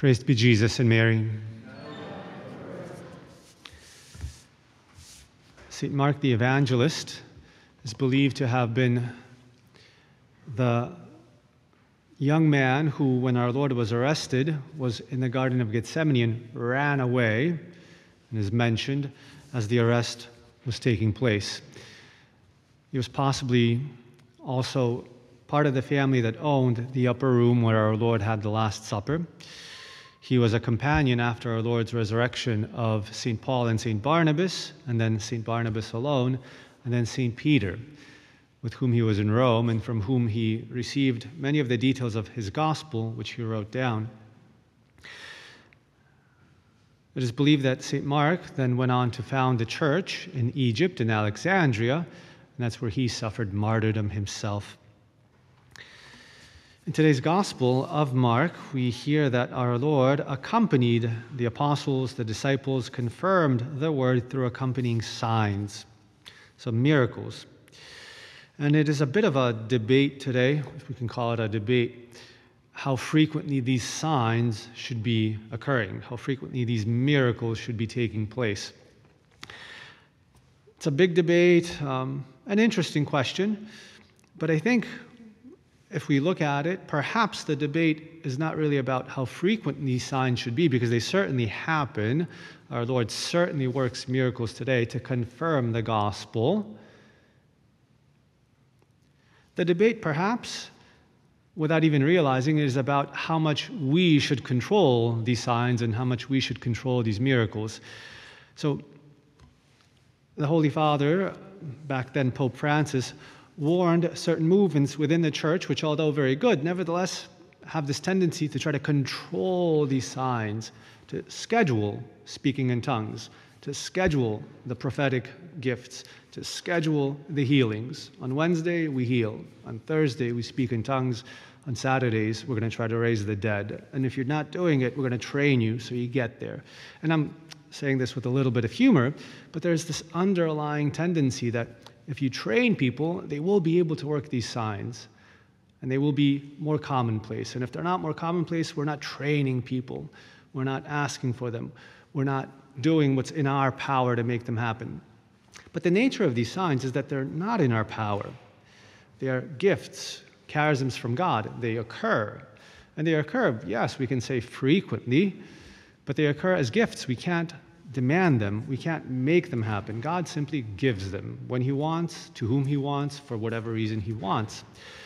Praised be Jesus and Mary. St. Mark the Evangelist is believed to have been the young man who, when our Lord was arrested, was in the Garden of Gethsemane and ran away, and is mentioned as the arrest was taking place. He was possibly also part of the family that owned the upper room where our Lord had the Last Supper. He was a companion after our Lord's resurrection of St. Paul and St. Barnabas, and then St. Barnabas alone, and then St. Peter, with whom he was in Rome and from whom he received many of the details of his gospel, which he wrote down. It is believed that St. Mark then went on to found a church in Egypt, in Alexandria, and that's where he suffered martyrdom himself. In today's Gospel of Mark, we hear that our Lord accompanied the apostles, the disciples, confirmed the word through accompanying signs, some miracles. And it is a bit of a debate today, if we can call it a debate, how frequently these signs should be occurring, how frequently these miracles should be taking place. It's a big debate, an interesting question, but I think if we look at it, perhaps the debate is not really about how frequent these signs should be, because they certainly happen. Our Lord certainly works miracles today to confirm the gospel. The debate, perhaps, without even realizing it, is about how much we should control these signs and how much we should control these miracles. So, the Holy Father, back then Pope Francis, warned certain movements within the church, which, although very good, nevertheless have this tendency to try to control these signs, to schedule speaking in tongues, to schedule the prophetic gifts, to schedule the healings. On Wednesday, we heal. On Thursday, we speak in tongues. On Saturdays, we're going to try to raise the dead. And if you're not doing it, we're going to train you so you get there. And I'm saying this with a little bit of humor, but there's this underlying tendency that if you train people, they will be able to work these signs, and they will be more commonplace. And if they're not more commonplace, we're not training people. We're not asking for them. We're not doing what's in our power to make them happen. But the nature of these signs is that they're not in our power. They are gifts, charisms from God. They occur. And they occur, yes, we can say frequently, but they occur as gifts. We can't demand them. We can't make them happen. God simply gives them when He wants, to whom He wants, for whatever reason He wants.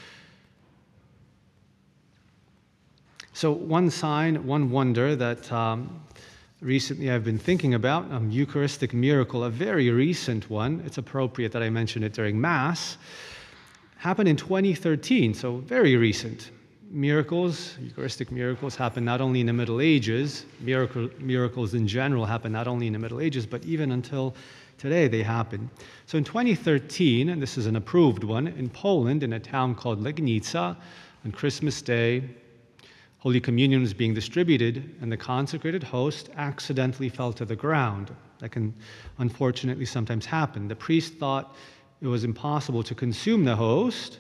So one sign, one wonder that recently I've been thinking about, a Eucharistic miracle, a very recent one, it's appropriate that I mention it during Mass, happened in 2013, so very recent. Miracles, Eucharistic miracles, happen not only in the Middle Ages, miracles in general happen not only in the Middle Ages, but even until today they happen. So in 2013, and this is an approved one, in Poland, in a town called Legnica, on Christmas Day, Holy Communion was being distributed, and the consecrated host accidentally fell to the ground. That can unfortunately sometimes happen. The priest thought it was impossible to consume the host,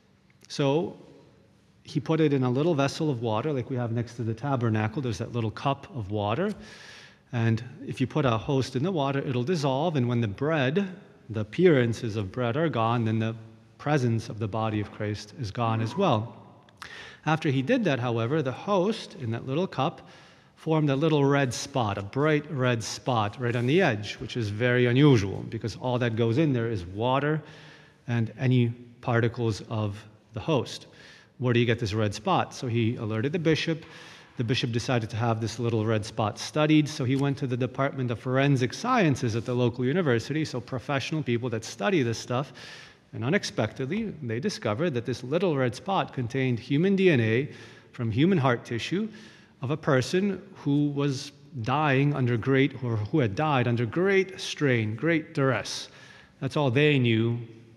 so he put it in a little vessel of water, like we have next to the tabernacle. There's that little cup of water. And if you put a host in the water, it'll dissolve. And when the bread, the appearances of bread are gone, then the presence of the body of Christ is gone as well. After he did that, however, the host in that little cup formed a little red spot, a bright red spot right on the edge, which is very unusual because all that goes in there is water and any particles of the host. Where do you get this red spot? So he alerted the bishop. The bishop decided to have this little red spot studied, so he went to the Department of Forensic Sciences at the local university, so professional people that study this stuff, and unexpectedly, they discovered that this little red spot contained human DNA from human heart tissue of a person who was dying under who had died under great strain, great duress. That's all they knew.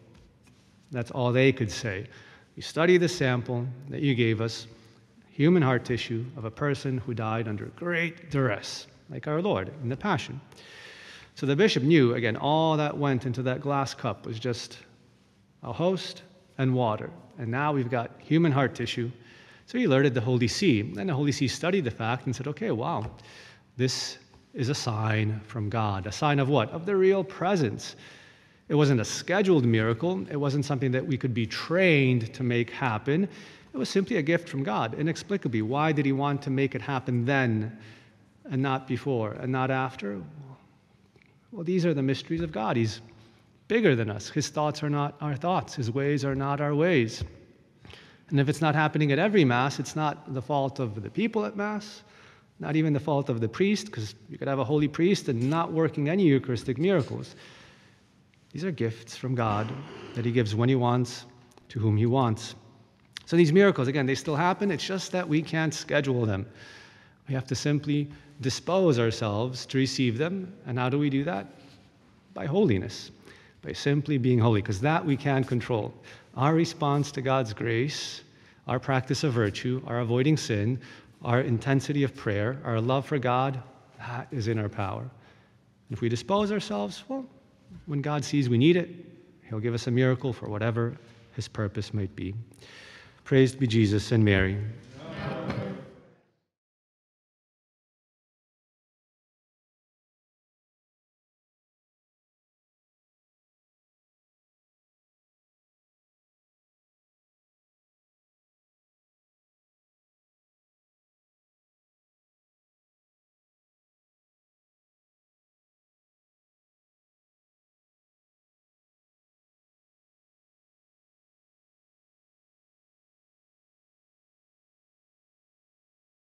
That's all they could say. You study the sample that you gave us, human heart tissue of a person who died under great duress, like our Lord in the Passion. So the bishop knew, again, all that went into that glass cup was just a host and water. And now we've got human heart tissue So he alerted the Holy See, and the Holy See studied the fact and said, okay, wow, this is a sign from God. A sign of what? Of the real presence. It wasn't a scheduled miracle. It wasn't something that we could be trained to make happen. It was simply a gift from God, inexplicably. Why did he want to make it happen then and not before and not after? Well, these are the mysteries of God. He's bigger than us. His thoughts are not our thoughts. His ways are not our ways. And if it's not happening at every Mass, it's not the fault of the people at Mass, not even the fault of the priest, because you could have a holy priest and not working any Eucharistic miracles. These are gifts from God that he gives when he wants, to whom he wants. So these miracles, again, they still happen. It's just that we can't schedule them. We have to simply dispose ourselves to receive them. And how do we do that? By holiness, by simply being holy, because that we can control. Our response to God's grace, our practice of virtue, our avoiding sin, our intensity of prayer, our love for God, that is in our power. And if we dispose ourselves, well, when God sees we need it, he'll give us a miracle for whatever his purpose might be. Praised be Jesus and Mary.